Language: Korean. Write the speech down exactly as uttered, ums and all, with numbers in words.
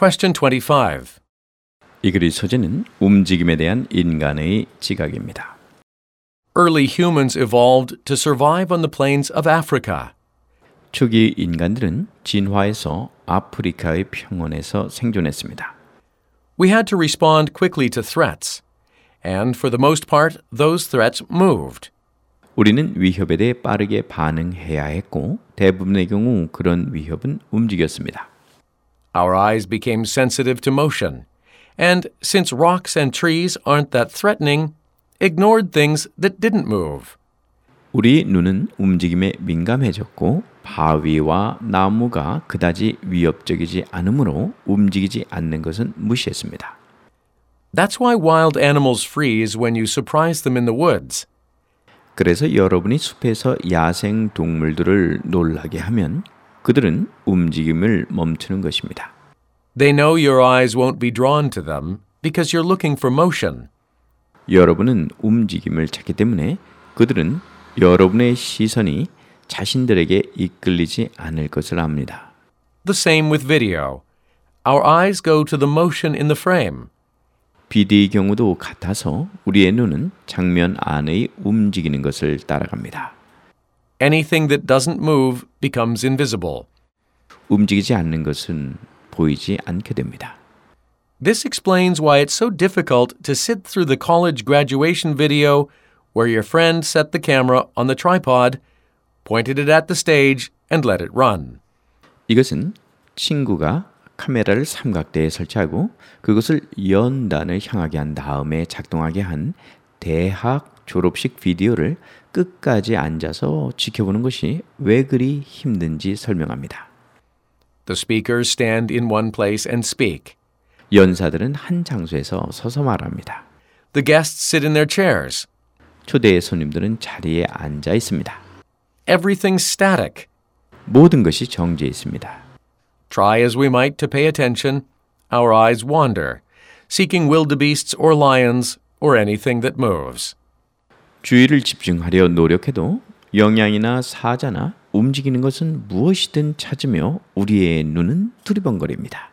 Question twenty-five. 이 글의 소재는 움직임에 대한 인간의 지각입니다. Early humans evolved to survive on the plains of Africa. 초기 인간들은 진화해서 아프리카의 평원에서 생존했습니다. We had to respond quickly to threats, and for the most part, those threats moved. 우리는 위협에 대해 빠르게 반응해야 했고 대부분의 경우 그런 위협은 움직였습니다. Our eyes became sensitive to motion, and since rocks and trees aren't that threatening, ignored things that didn't move. 우리 눈은 움직임에 민감해졌고 바위와 나무가 그다지 위협적이지 않으므로 움직이지 않는 것은 무시했습니다. That's why wild animals freeze when you surprise them in the woods. 그래서 여러분이 숲에서 야생 동물들을 놀라게 하면 그들은 움직임을 멈추는 것입니다. They know your eyes won't be drawn to them because you're looking for motion. 여러분은 움직임을 찾기 때문에 그들은 여러분의 시선이 자신들에게 이끌리지 않을 것을 압니다. The same with video. Our eyes go to the motion in the frame. 비디오의 경우도 같아서 우리의 눈은 장면 안의 움직이는 것을 따라갑니다. Anything that doesn't move becomes invisible. 움직이지 않는 것은 보이지 않게 됩니다. This explains why it's so difficult to sit through the college graduation video where your friend set the camera on the tripod, pointed it at the stage, and let it run. 이것은 친구가 카메라를 삼각대에 설치하고 그것을 연단을 향하게 한 다음에 작동하게 한 대학 졸업식 비디오를 끝까지 앉아서 지켜보는 것이 왜 그리 힘든지 설명합니다. The speakers stand in one place and speak. 연사들은 한 장소에서 서서 말합니다. The guests sit in their chairs. 초대 손님들은 자리에 앉아 있습니다. Everything's static. 모든 것이 정지해 있습니다. Try as we might to pay attention, our eyes wander, seeking wildebeests or lions or anything that moves. 주의를 집중하려 노력해도 영양이나 사자나 움직이는 것은 무엇이든 찾으며 우리의 눈은 두리번거립니다.